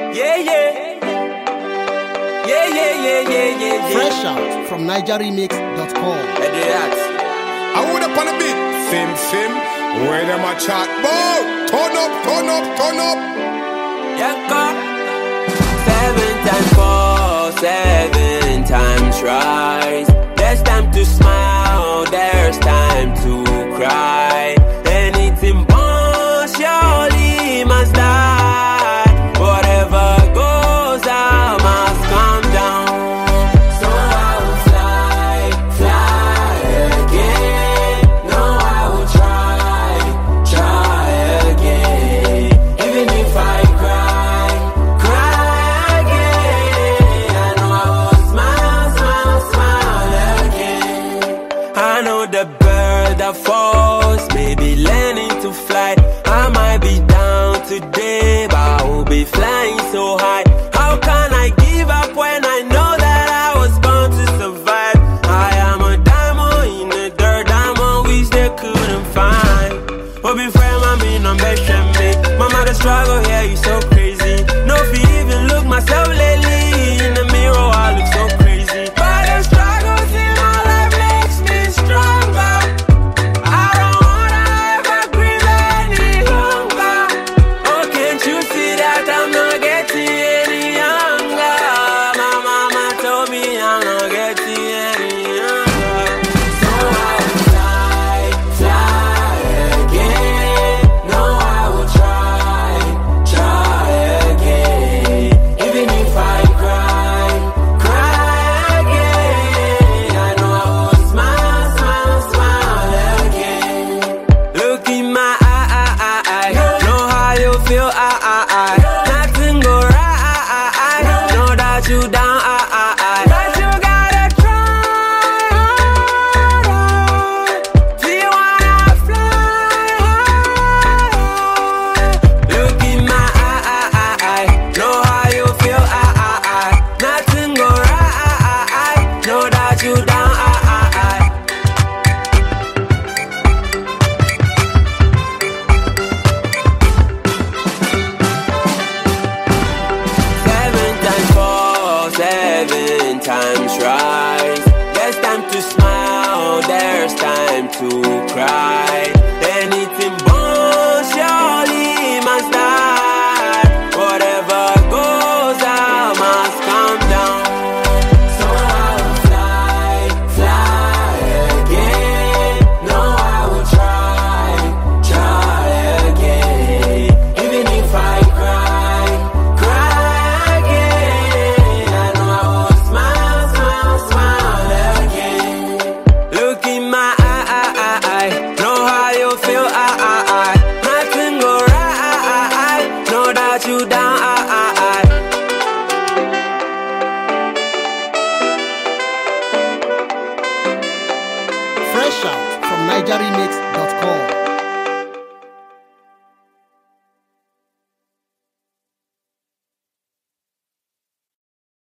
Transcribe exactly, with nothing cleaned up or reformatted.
Yeah, yeah. Yeah, yeah, yeah, yeah, yeah, yeah. Fresh out from niger remix dot com. I would up on a bit. Sim, sim. Where them a chat about? Turn up, turn up, turn up. Yanka. Seven times fall, seven times rise. There's time to smile, there's time to cry. Anything born surely must die. Whatever goes out must come down. So I will fly, fly again. No, I will try, try again. Even if I cry, cry again. I know I will smile, smile, smile again. I know the bird that falls may be learning to fly. I might be down today, but I will be flying so high. How can I give up when I know that I was born to survive? I am a diamond in the dirt, diamond which they couldn't find. But be friend, I mean, I'm best friend, me. Mama, the struggle here is so crazy. No, if you even look myself lately in the mirror, I look so crazy. But the struggles in my life makes me stronger. I don't wanna ever grieve any longer. Oh, can't you see that I'm not getting any younger? My mama told me I'm not getting any younger. So I will fly, fly again. No, I will try, try again. Even if I cry, cry again. I know I will smile, smile, smile again. Look in my eye, eye, eye, eye. Know how you feel, eye, eye, eye. Nothing go right, eye, eye, eye. Know that you down, eye, eye, eye. But you gotta try hard. Do you wanna fly high? Look in my eye, eye, eye, eye. Know how you feel, eye, eye, eye. Nothing go right, eye, eye, eye. Know that you down, eye, eye, eye. Seven times fall, seven times rise. There's time to smile, there's time to cry. Anything born surely must die. Whatever goes out must come down. So I will fly, fly again. No, I will try, try again. Even if I cry, cry again. I know I will smile, smile, smile again. Look in my eye, eye, eye, eye. Know how you feel, eye, eye, eye. Nothing go right, eye, eye, eye. Know that you down, eye, eye, eye. Fresh out from niger remix dot com.